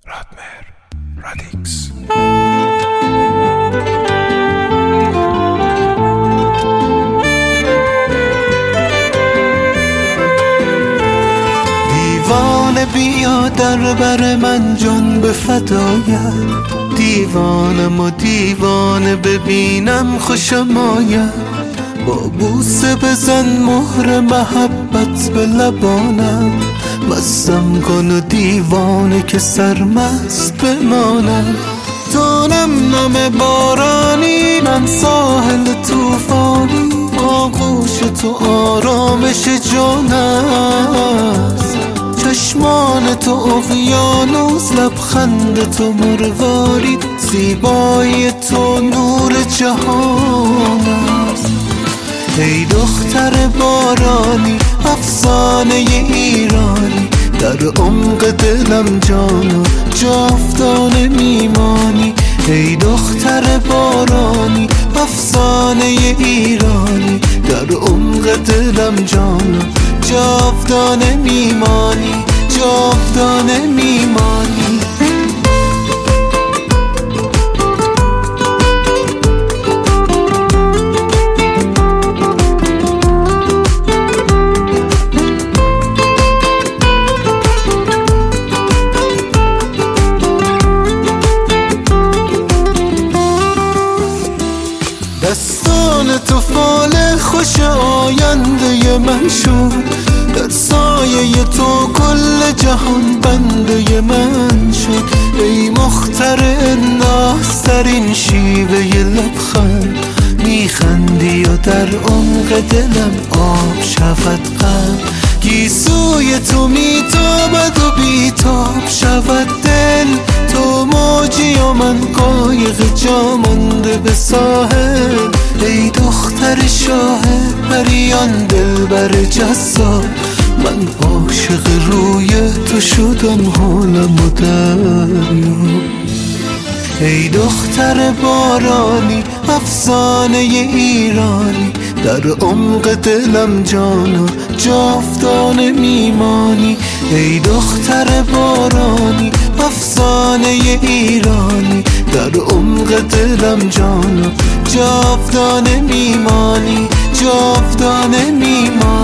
رادمر رادیکس. دیوانه بیا در بر من جان به فدایت، دیوانم و دیوانه ببینم خوشم آید. با بوسه بزن مهر محبت به لبانم، مستم کن و دیوانه که سرمست بمانم. تو نم نم بارانی، من ساحل توفانی، آغوش تو آرامش جان است. چشمان تو اقیانوس، لبخند تو مروارید، زیبایی تو نور جهان است. ای دختر بارانی، افسانه ایرانی، در عمق دلم جان و جاودانه میمانی. ای دختر بارانی، افسانه ایرانی، در عمق دلم جان و جاودانه میمانی، جاودانه میمانی. دستان تو فال خوش آینده من شد، در سایه تو کل جهان بنده من شد. ای مخترع نازترین شیوه لبخند، میخندی و در عمق دلم آب شود غم. گیسوی تو میتابد و بیتاب شود دل، تو موجی و من قایق جا مانده به ساحل. ای دختر شاهد پریان دلبر جذاب، من عاشق روی تو شدم حالم و دریا. ای دختر بارانی، افسانه ایرانی، در عمق دلم جان و جاودانه میمانی. ای دختر بارانی، افسانه ایرانی، در عمق دلم جان و جاودانه میمانی، جاودانه میمانی.